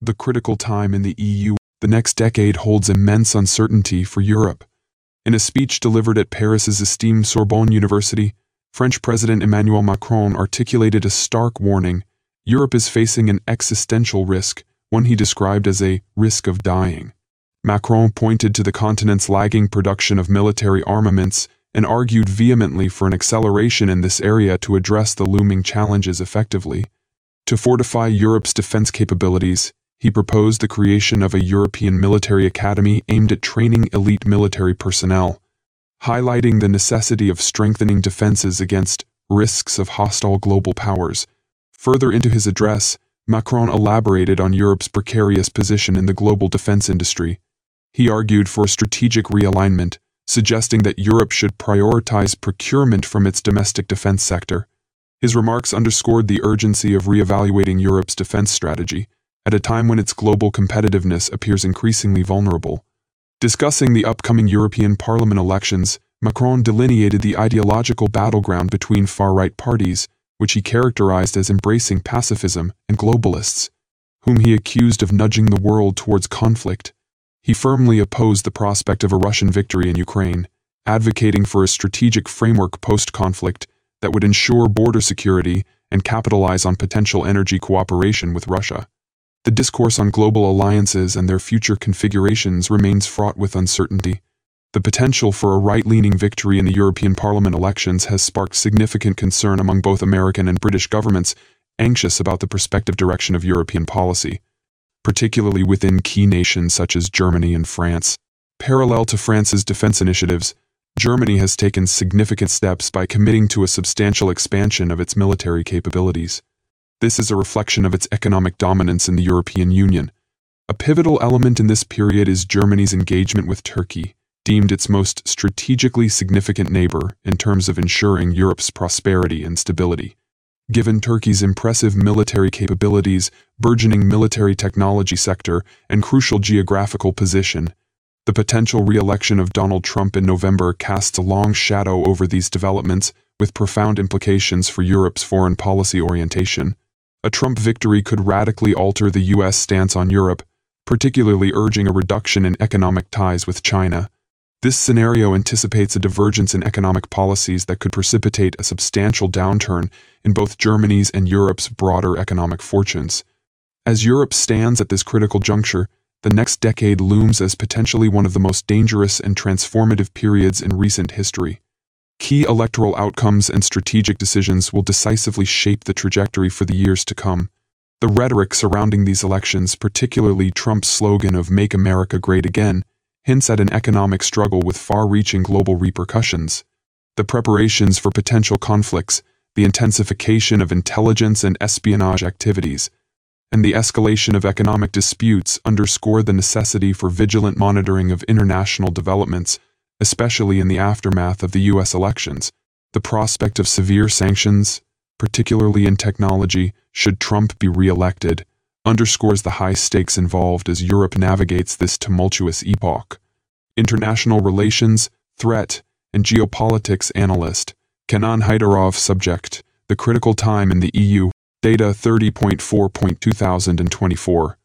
The critical time in the EU. The next decade holds immense uncertainty for Europe. In a speech delivered at Paris's esteemed Sorbonne University, French President Emmanuel Macron articulated a stark warning. Europe is facing an existential risk, one he described as a risk of dying. Macron pointed to the continent's lagging production of military armaments and argued vehemently for an acceleration in this area to address the looming challenges effectively. To fortify Europe's defense capabilities, he proposed the creation of a European military academy aimed at training elite military personnel, highlighting the necessity of strengthening defenses against risks of hostile global powers. Further into his address, Macron elaborated on Europe's precarious position in the global defense industry. He argued for strategic realignment, suggesting that Europe should prioritize procurement from its domestic defense sector. His remarks underscored the urgency of reevaluating Europe's defense strategy, at a time when its global competitiveness appears increasingly vulnerable. Discussing the upcoming European Parliament elections, Macron delineated the ideological battleground between far-right parties, which he characterized as embracing pacifism, and globalists, whom he accused of nudging the world towards conflict. He firmly opposed the prospect of a Russian victory in Ukraine, advocating for a strategic framework post-conflict that would ensure border security and capitalize on potential energy cooperation with Russia. The discourse on global alliances and their future configurations remains fraught with uncertainty. The potential for a right-leaning victory in the European Parliament elections has sparked significant concern among both American and British governments, anxious about the prospective direction of European policy, particularly within key nations such as Germany and France. Parallel to France's defense initiatives, Germany has taken significant steps by committing to a substantial expansion of its military capabilities. This is a reflection of its economic dominance in the European Union. A pivotal element in this period is Germany's engagement with Turkey, deemed its most strategically significant neighbor in terms of ensuring Europe's prosperity and stability. Given Turkey's impressive military capabilities, burgeoning military technology sector, and crucial geographical position, the potential re-election of Donald Trump in November casts a long shadow over these developments, with profound implications for Europe's foreign policy orientation. A Trump victory could radically alter the U.S. stance on Europe, particularly urging a reduction in economic ties with China. This scenario anticipates a divergence in economic policies that could precipitate a substantial downturn in both Germany's and Europe's broader economic fortunes. As Europe stands at this critical juncture, the next decade looms as potentially one of the most dangerous and transformative periods in recent history. Key electoral outcomes and strategic decisions will decisively shape the trajectory for the years to come. The rhetoric surrounding these elections, particularly Trump's slogan of "Make America Great Again," hints at an economic struggle with far-reaching global repercussions. The preparations for potential conflicts, the intensification of intelligence and espionage activities, and the escalation of economic disputes underscore the necessity for vigilant monitoring of international developments, especially in the aftermath of the U.S. elections. The prospect of severe sanctions, particularly in technology, should Trump be re-elected, underscores the high stakes involved as Europe navigates this tumultuous epoch. International relations, threat, and geopolitics analyst Kenan Hyderov subject, The Critical Time in the EU, Data 30.4.2024.